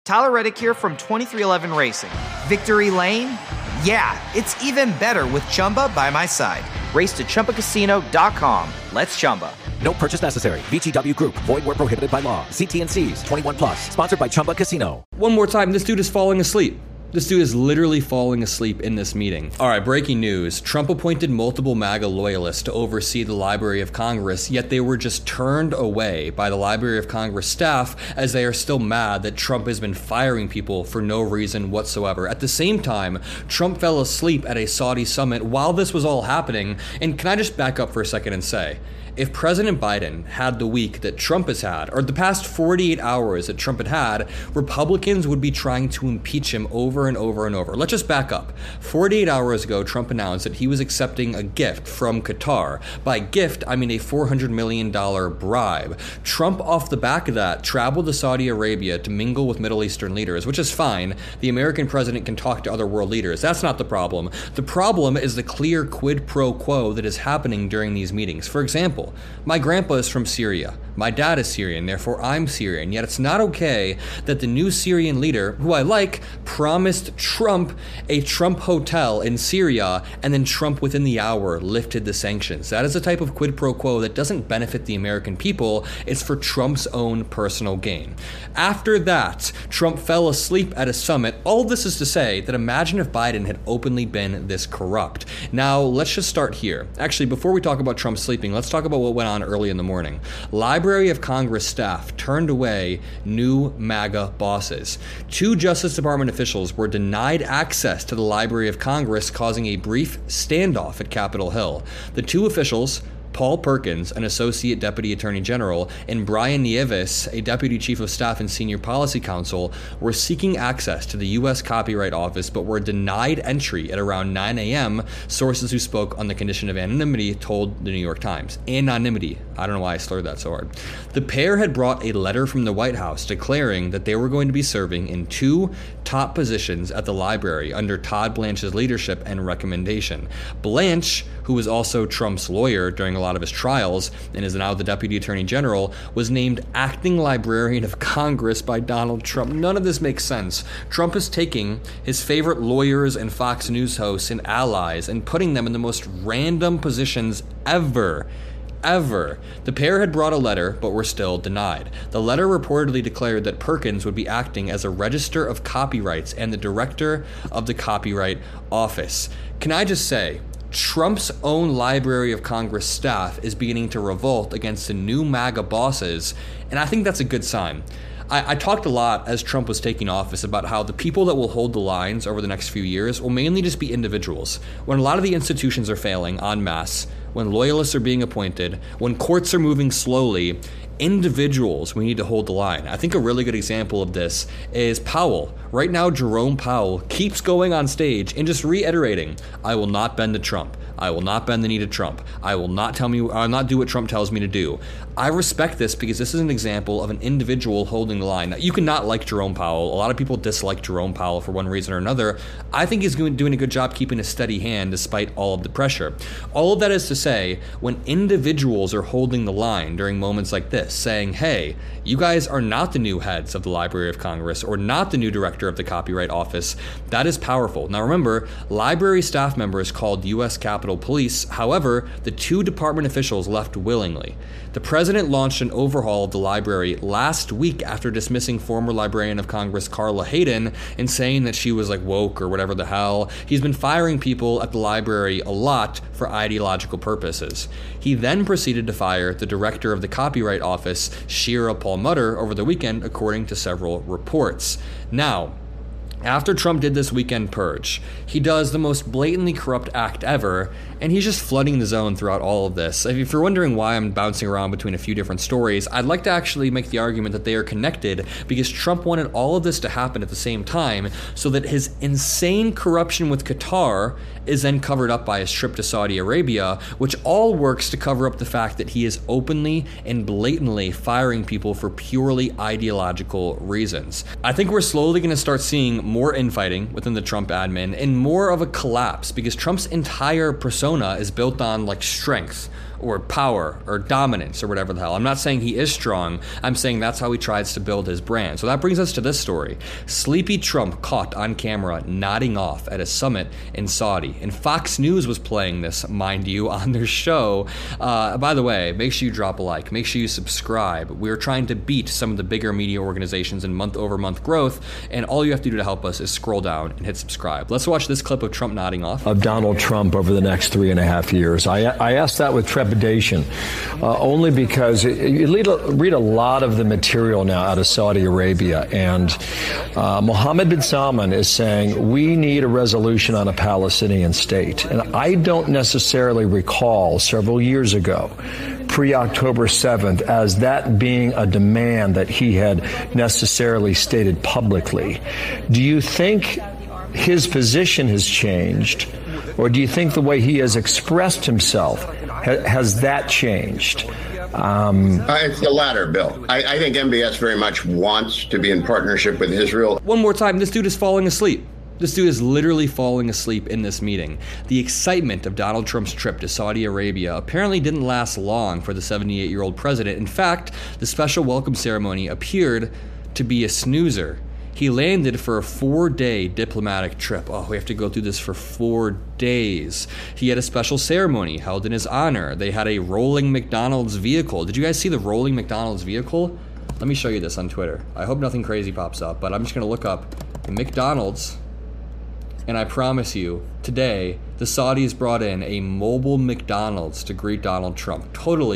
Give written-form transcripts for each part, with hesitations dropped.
Tyler Reddick here from 2311 Racing. Victory Lane? Yeah, it's even better with Chumba by my side. Race to ChumbaCasino.com. Let's Chumba. No purchase necessary. VGW Group. Void where prohibited by law. See T&Cs. 21 plus. Sponsored by Chumba Casino. One more time. This dude is falling asleep. This dude is literally falling asleep in this meeting. All right, breaking news. Trump appointed multiple MAGA loyalists to oversee the Library of Congress, yet they were just turned away by the Library of Congress staff as they are still mad that Trump has been firing people for no reason whatsoever. At the same time, Trump fell asleep at a Saudi summit while this was all happening. And can I just back up for a second and say, if President Biden had the week that Trump has had, or the past 48 hours that Trump had, Republicans would be trying to impeach him over and over and over. Let's just back up. 48 hours ago, Trump announced that he was accepting a gift from Qatar. By gift, I mean a $400 million bribe. Trump, off the back of that, traveled to Saudi Arabia to mingle with Middle Eastern leaders, which is fine. The American president can talk to other world leaders. That's not the problem. The problem is the clear quid pro quo that is happening during these meetings. For example, my grandpa is from Syria. My dad is Syrian, therefore I'm Syrian. Yet it's not okay that the new Syrian leader, who I like, promised Trump a Trump hotel in Syria, and then Trump within the hour lifted the sanctions. That is a type of quid pro quo that doesn't benefit the American people. It's for Trump's own personal gain. After that, Trump fell asleep at a summit. All this is to say that imagine if Biden had openly been this corrupt. Now, let's just start here. Actually, before we talk about Trump sleeping, let's talk about what went on early in the morning. Library of Congress staff turned away new MAGA bosses. 2 Justice Department officials were denied access to the Library of Congress, causing a brief standoff at Capitol Hill. The 2 officials, Paul Perkins, an Associate Deputy Attorney General, and Brian Nieves, a Deputy Chief of Staff and Senior Policy Counsel, were seeking access to the U.S. Copyright Office but were denied entry at around 9 a.m., sources who spoke on the condition of anonymity told the New York Times. Anonymity. I don't know why I slurred that so hard. The pair had brought a letter from the White House declaring that they were going to be serving in 2 top positions at the library under Todd Blanche's leadership and recommendation. Blanche, who was also Trump's lawyer during a lot of his trials and is now the Deputy Attorney General, was named Acting Librarian of Congress by Donald Trump. None of this makes sense. Trump is taking his favorite lawyers and Fox News hosts and allies and putting them in the most random positions ever. The pair had brought a letter, but were still denied. The letter reportedly declared that Perkins would be acting as a Register of Copyrights and the Director of the Copyright Office. Can I just say, Trump's own Library of Congress staff is beginning to revolt against the new MAGA bosses, and I think that's a good sign. I talked a lot as Trump was taking office about how the people that will hold the lines over the next few years will mainly just be individuals. When a lot of the institutions are failing en masse, when loyalists are being appointed, when courts are moving slowly, individuals, we need to hold the line. I think a really good example of this is Powell. Right now, Jerome Powell keeps going on stage and just reiterating, I will not bend to Trump. I will not bend the knee to Trump. I will not do what Trump tells me to do. I respect this because this is an example of an individual holding the line. Now, you cannot like Jerome Powell. A lot of people dislike Jerome Powell for one reason or another. I think he's doing a good job keeping a steady hand despite all of the pressure. All of that is to say, when individuals are holding the line during moments like this, saying, hey, you guys are not the new heads of the Library of Congress or not the new director of the Copyright Office, that is powerful. Now remember, library staff members called U.S. Capitol Police. However, the 2 department officials left willingly. The president launched an overhaul of the library last week after dismissing former Librarian of Congress Carla Hayden and saying that she was like woke or whatever the hell. He's been firing people at the library a lot for ideological purposes. He then proceeded to fire the director of the Copyright Office, Shira Perlmutter, over the weekend, according to several reports. Now, after Trump did this weekend purge, he does the most blatantly corrupt act ever, and he's just flooding the zone throughout all of this. If you're wondering why I'm bouncing around between a few different stories, I'd like to actually make the argument that they are connected because Trump wanted all of this to happen at the same time so that his insane corruption with Qatar is then covered up by his trip to Saudi Arabia, which all works to cover up the fact that he is openly and blatantly firing people for purely ideological reasons. I think we're slowly going to start seeing more infighting within the Trump admin and more of a collapse because Trump's entire persona is built on like strength or power or dominance or whatever the hell. I'm not saying he is strong. I'm saying that's how he tries to build his brand. So that brings us to this story. Sleepy Trump caught on camera nodding off at a summit in Saudi. And Fox News was playing this, mind you, on their show. By the way, make sure you drop a like. Make sure you subscribe. We're trying to beat some of the bigger media organizations in month-over-month growth, and all you have to do to help us is scroll down and hit subscribe. Let's watch this clip of Trump nodding off. Of Donald Trump over the next 3.5 years. I asked that with trepidation, only because you read a lot of the material now out of Saudi Arabia, and Mohammed bin Salman is saying we need a resolution on a Palestinian state. And I don't necessarily recall several years ago, pre-October 7th, as that being a demand that he had necessarily stated publicly. Do you think his position has changed, or do you think the way he has expressed himself, has that changed? It's the latter, Bill. I think MBS very much wants to be in partnership with Israel. One more time, this dude is falling asleep. This dude is literally falling asleep in this meeting. The excitement of Donald Trump's trip to Saudi Arabia apparently didn't last long for the 78-year-old president. In fact, the special welcome ceremony appeared to be a snoozer. He landed for a 4-day diplomatic trip. Oh, we have to go through this for 4 days. He had a special ceremony held in his honor. They had a rolling McDonald's vehicle. Did you guys see the rolling McDonald's vehicle? Let me show you this on Twitter. I hope nothing crazy pops up, but I'm just going to look up McDonald's. And I promise you, today, the Saudis brought in a mobile McDonald's to greet Donald Trump.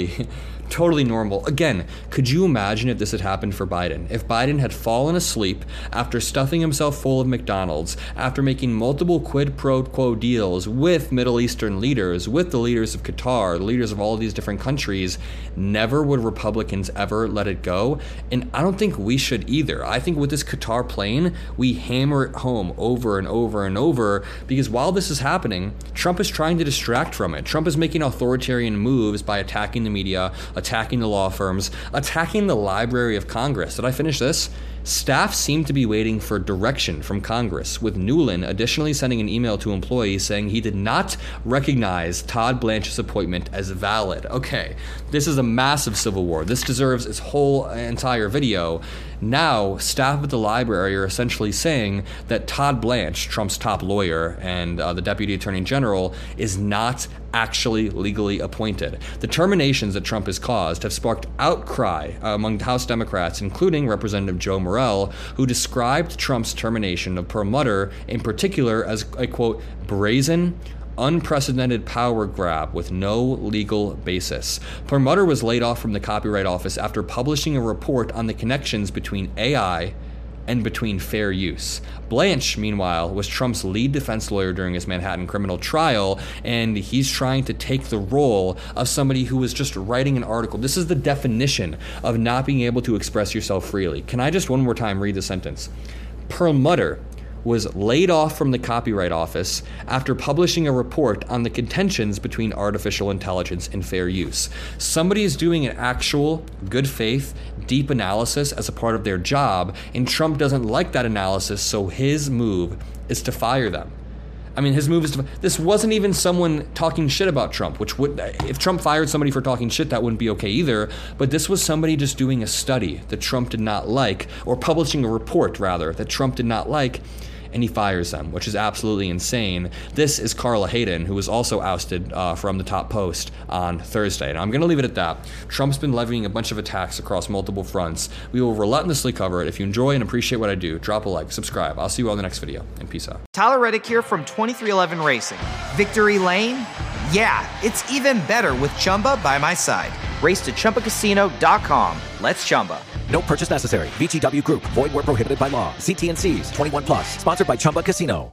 Totally normal. Again, could you imagine if this had happened for Biden? If Biden had fallen asleep after stuffing himself full of McDonald's, after making multiple quid pro quo deals with Middle Eastern leaders, with the leaders of Qatar, the leaders of all of these different countries, never would Republicans ever let it go. And I don't think we should either. I think with this Qatar plane, we hammer it home over and over and over, because while this is happening, Trump is trying to distract from it. Trump is making authoritarian moves by attacking the media, attacking the law firms, attacking the Library of Congress. Did I finish this? Staff seem to be waiting for direction from Congress, with Newland additionally sending an email to employees saying he did not recognize Todd Blanche's appointment as valid. Okay, this is a massive civil war. This deserves its whole entire video. Now, staff at the library are essentially saying that Todd Blanche, Trump's top lawyer and the Deputy Attorney General, is not actually legally appointed. The terminations that Trump has caused have sparked outcry among House Democrats, including Representative Joe Morell, who described Trump's termination of Perlmutter in particular as a, quote, brazen, unprecedented power grab with no legal basis. Perlmutter was laid off from the Copyright Office after publishing a report on the connections between AI and between fair use. Blanche, meanwhile, was Trump's lead defense lawyer during his Manhattan criminal trial, and he's trying to take the role of somebody who was just writing an article. This is the definition of not being able to express yourself freely. Can I just one more time read the sentence? Perlmutter was laid off from the Copyright Office after publishing a report on the contentions between artificial intelligence and fair use. Somebody is doing an actual, good faith, deep analysis as a part of their job, and Trump doesn't like that analysis, so his move is to fire them. I mean, his move is to... This wasn't even someone talking shit about Trump, which would... If Trump fired somebody for talking shit, that wouldn't be okay either. But this was somebody just doing a study that Trump did not like, or publishing a report, rather, that Trump did not like, and he fires them, which is absolutely insane. This is Carla Hayden, who was also ousted from the top post on Thursday. And I'm going to leave it at that. Trump's been levying a bunch of attacks across multiple fronts. We will relentlessly cover it. If you enjoy and appreciate what I do, drop a like, subscribe. I'll see you all in the next video, and peace out. Tyler Reddick here from 2311 Racing. Victory Lane? Yeah, it's even better with Chumba by my side. Race to ChumbaCasino.com. Let's Chumba. No purchase necessary. VGW Group. Void where prohibited by law. See T&Cs. 21+. Sponsored by Chumba Casino.